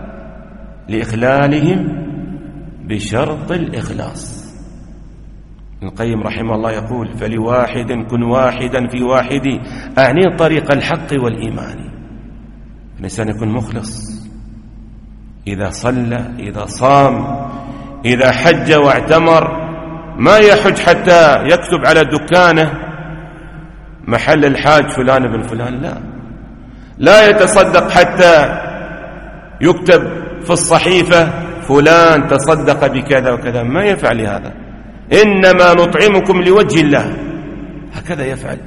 لإخلالهم بشرط الإخلاص. ابن القيم رحمه الله يقول: فلواحد كن واحدا في واحد، أعني طريق الحق والإيمان. الإنسان يكون مخلص، إذا صلى، إذا صام، إذا حج واعتمر، ما يحج حتى يكتب على دكانه محل الحاج فلان بن فلان، لا يتصدق حتى يكتب في الصحيفة فلان تصدق بكذا وكذا، ما يفعل هذا. إنما نطعمكم لوجه الله، هكذا يفعل.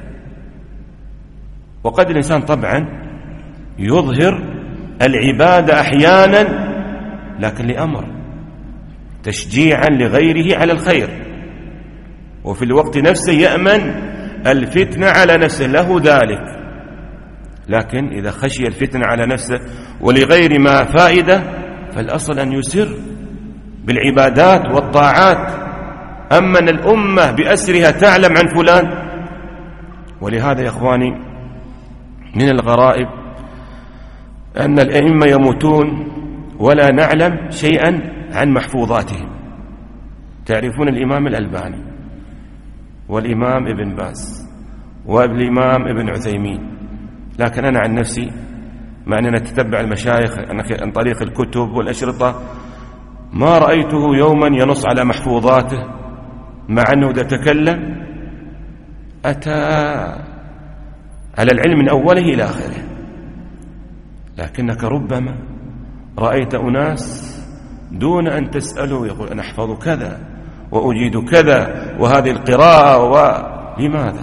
وقد الإنسان طبعا يظهر العبادة أحيانا، لكن لأمر تشجيعا لغيره على الخير، وفي الوقت نفسه يأمن الفتنة على نفسه، له ذلك. لكن إذا خشي الفتنة على نفسه ولغير ما فائدة، فالأصل أن يسر بالعبادات والطاعات. أما أن الأمة بأسرها تعلم عن فلان. ولهذا يا إخواني من الغرائب أن الأئمة يموتون ولا نعلم شيئا عن محفوظاتهم. تعرفون الإمام الألباني والإمام ابن باز والإمام ابن عثيمين. لكن أنا عن نفسي، مع أننا نتتبع المشايخ عن طريق الكتب والأشرطة، ما رأيته يوما ينص على محفوظاته، مع أنه إذا تكلم أتى على العلم من أوله إلى آخره. لكنك ربما رأيت أناس دون أن تسأله يقول أنا أحفظ كذا وأجيد كذا وهذه القراءة. لماذا؟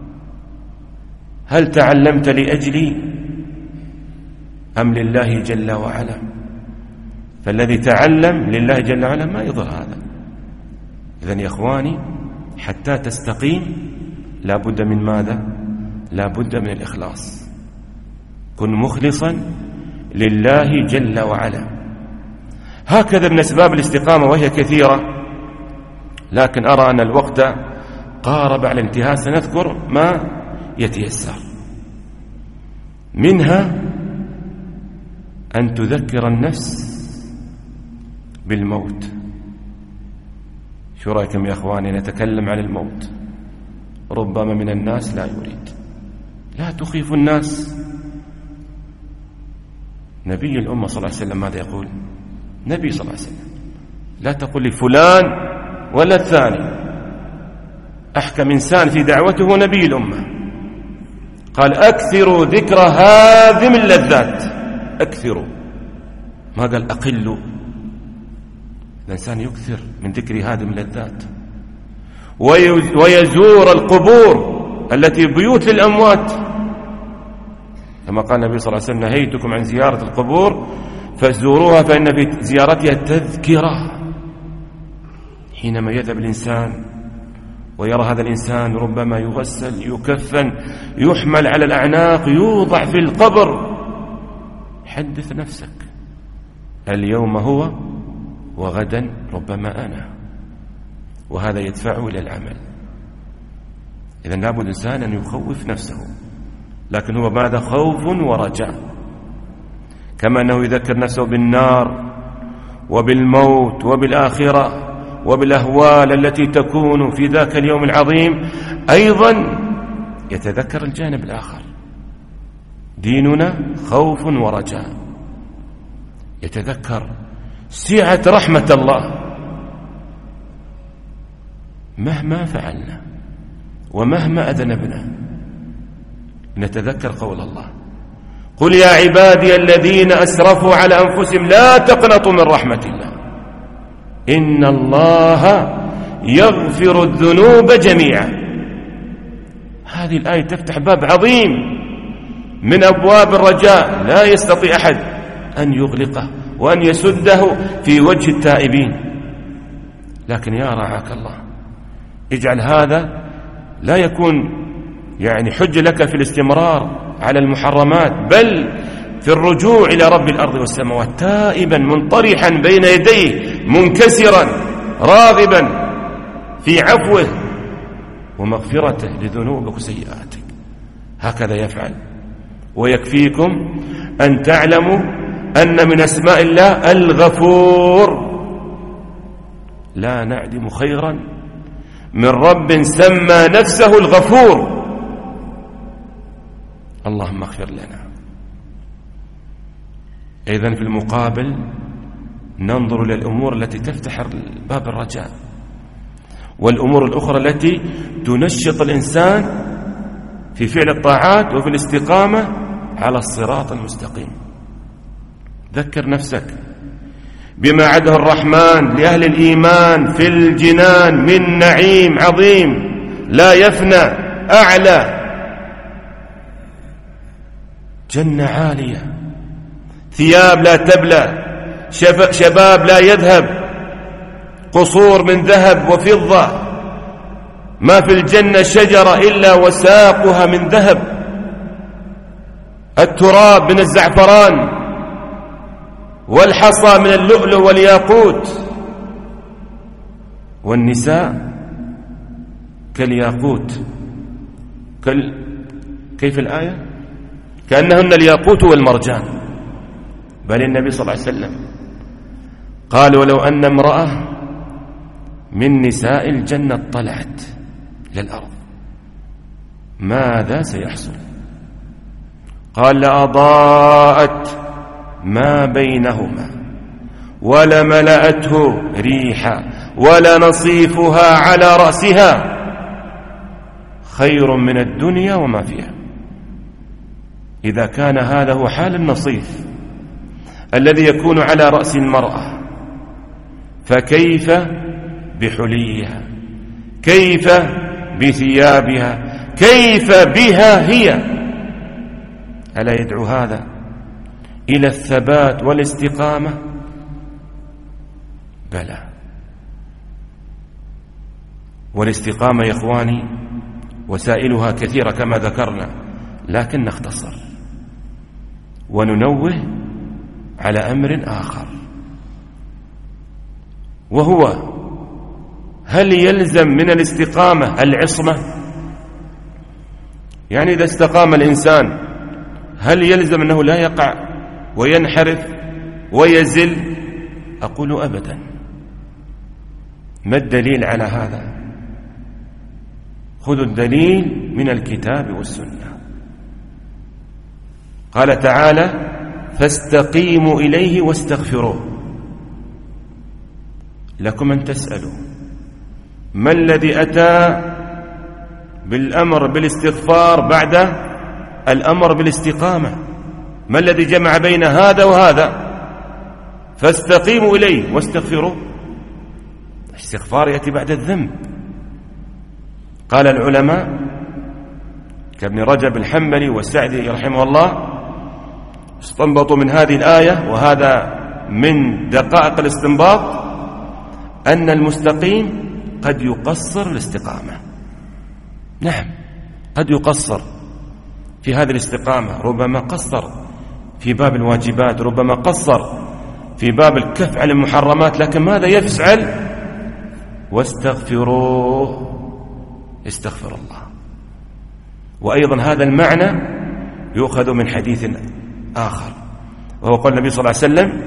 هل تعلمت لأجلي أم لله جل وعلا؟ فالذي تعلم لله جل وعلا ما يضر هذا. إذن يا إخواني، حتى تستقيم لا بد من ماذا؟ لا بد من الإخلاص. كن مخلصا لله جل وعلا. هكذا من أسباب الاستقامة، وهي كثيرة، لكن أرى أن الوقت قارب على الانتهاء، سنذكر ما يتيسر. منها أن تذكر النفس بالموت. شو رأيكم يا أخواني نتكلم عن الموت؟ ربما من الناس لا يريد. لا تخيف الناس. نبي الأمة صلى الله عليه وسلم ماذا يقول؟ نبي صلى الله عليه وسلم لا تقل لي فلان ولا الثاني، أحكم إنسان في دعوته نبي الأمة. قال أكثروا ذكر هادم اللذات. أكثروا، ما قال أقلوا. الإنسان يكثر من ذكر هادم اللذات، ويزور القبور التي بيوت للأموات، كما قال النبي صلى الله عليه وسلم نهيتكم عن زيارة القبور فزوروها فإن في زيارتها تذكرة. حينما يذهب الإنسان ويرى هذا الإنسان ربما يغسل، يكفن، يحمل على الأعناق، يوضع في القبر، حدث نفسك اليوم هو وغدا ربما أنا، وهذا يدفعه إلى العمل. إذن لابد الإنسان أن يخوف نفسه، لكن هو بعد خوف ورجاء، كما أنه يذكر نفسه بالنار وبالموت وبالآخرة وبالأهوال التي تكون في ذاك اليوم العظيم، أيضا يتذكر الجانب الآخر. ديننا خوف ورجاء. يتذكر سعة رحمة الله مهما فعلنا ومهما أذنبنا. نتذكر قول الله قل يا عبادي الذين أسرفوا على أنفسهم لا تقنطوا من رحمة الله إن الله يغفر الذنوب جميعا. هذه الآية تفتح باب عظيم من أبواب الرجاء، لا يستطيع أحد أن يغلقه وأن يسده في وجه التائبين. لكن يا رعاك الله اجعل هذا لا يكون يعني حجة لك في الاستمرار على المحرمات، بل في الرجوع إلى رب الأرض والسماوات تائبا منطرحا بين يديه منكسرا راغبا في عفوه ومغفرته لذنوبك وسيئاتك. هكذا يفعل. ويكفيكم أن تعلموا أن من أسماء الله الغفور. لا نعدم خيرا من رب سمى نفسه الغفور. اللهم اغفر لنا. إذن في المقابل ننظر إلى الأمور التي تفتح باب الرجاء، والأمور الأخرى التي تنشط الإنسان في فعل الطاعات وفي الاستقامة على الصراط المستقيم. ذكر نفسك بما عده الرحمن لأهل الإيمان في الجنان من نعيم عظيم لا يفنى، أعلى جنة عالية، ثياب لا تبلى، شباب لا يذهب، قصور من ذهب وفضة، ما في الجنة شجرة إلا وساقها من ذهب، التراب من الزعفران، والحصى من اللؤلؤ والياقوت، والنساء كالياقوت كيف الآية؟ كأنهن الياقوت والمرجان. بل النبي صلى الله عليه وسلم قال ولو أن امرأة من نساء الجنة طلعت للأرض، ماذا سيحصل؟ قال لأضاءت ما بينهما ولملأته ريحا ولنصيفها على رأسها خير من الدنيا وما فيها. إذا كان هذا هو حال النصيف الذي يكون على رأس المرأة، فكيف بحليها؟ كيف بثيابها؟ كيف بها هي؟ ألا يدعو هذا إلى الثبات والاستقامة؟ بلى. والاستقامة يا إخواني وسائلها كثيرة كما ذكرنا، لكن نختصر وننوه على أمر آخر، وهو هل يلزم من الاستقامة العصمة؟ يعني إذا استقام الإنسان هل يلزم أنه لا يقع وينحرف ويزل؟ أقول أبدا. ما الدليل على هذا؟ خذوا الدليل من الكتاب والسنة. قال تعالى فاستقيموا إليه واستغفروه. لكم أن تسألوا ما الذي أتى بالأمر بالاستغفار بعد الأمر بالاستقامة؟ ما الذي جمع بين هذا وهذا؟ فاستقيموا إليه واستغفروه. الاستغفار يأتي بعد الذنب. قال العلماء كابن رجب الحنبلي والسعدي رحمه الله استنبطوا من هذه الآية، وهذا من دقائق الاستنباط، أن المستقيم قد يقصر الاستقامة. نعم، قد يقصر في هذه الاستقامة، ربما قصر في باب الواجبات، ربما قصر في باب الكف عن المحرمات، لكن ماذا يفعل؟ واستغفروه، استغفر الله. وأيضا هذا المعنى يؤخذ من حديث آخر، وهو قال النبي صلى الله عليه وسلم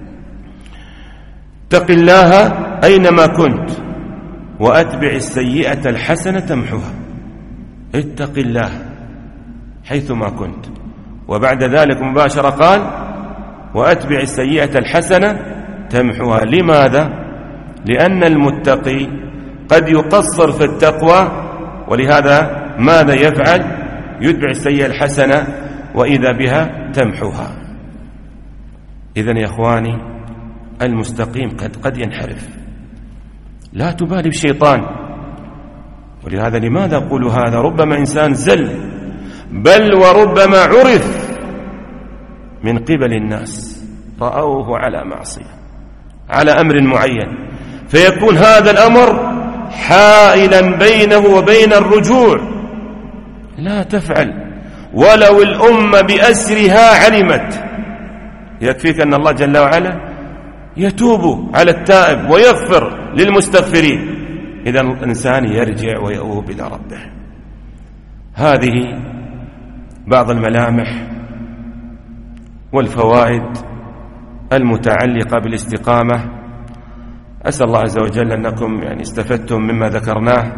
اتق الله أينما كنت وأتبع السيئة الحسنة تمحها. اتق الله حيثما كنت، وبعد ذلك مباشرة قال وأتبع السيئة الحسنة تمحها. لماذا؟ لأن المتقي قد يقصر في التقوى، ولهذا ماذا يفعل؟ يتبع السيئة الحسنة وإذا بها تمحها. إذن يا إخواني المستقيم قد ينحرف، لا تبالي بالشيطان. ولهذا لماذا أقول هذا؟ ربما إنسان زل، بل وربما عرف من قبل الناس، رأوه على معصية، على أمر معين، فيكون هذا الأمر حائلا بينه وبين الرجوع. لا تفعل، ولو الأمة بأسرها علمت. يكفيك أن الله جل وعلا يتوب على التائب ويغفر للمستغفرين إذا الإنسان يرجع ويؤوب إلى ربه. هذه بعض الملامح والفوائد المتعلقة بالاستقامة. أسأل الله عز وجل أنكم استفدتم مما ذكرناه،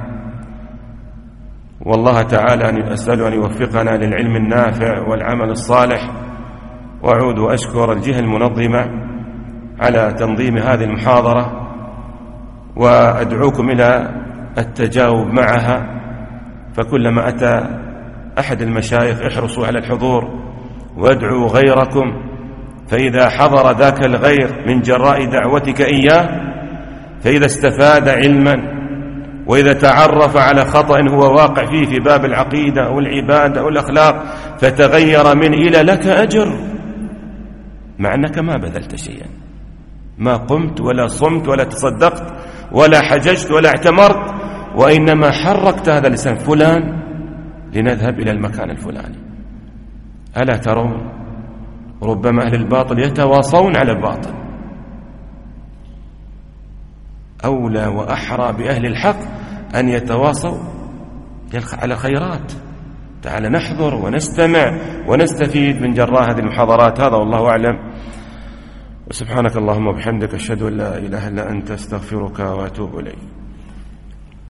والله تعالى أن أسأل أن يوفقنا للعلم النافع والعمل الصالح. وأعود وأشكر الجهة المنظمة على تنظيم هذه المحاضرة، وأدعوكم إلى التجاوب معها، فكلما أتى أحد المشايخ احرصوا على الحضور وادعوا غيركم، فإذا حضر ذاك الغير من جراء دعوتك إياه، فإذا استفاد علما وإذا تعرف على خطأ هو واقع فيه في باب العقيدة أو العبادة أو الأخلاق فتغير منه إلى لك أجر، مع أنك ما بذلت شيئا، ما قمت ولا صمت ولا تصدقت ولا حججت ولا اعتمرت، وإنما حركت هذا اللسان فلان لنذهب إلى المكان الفلاني. ألا ترون ربما أهل الباطل يتواصون على الباطل؟ أولى وأحرى بأهل الحق أن يتواصوا على خيرات. تعال نحضر ونستمع ونستفيد من جراء هذه المحاضرات. هذا والله أعلم، وسبحانك اللهم وبحمدك أشهد أن لا إله إلا أنت أستغفرك وأتوب إليك.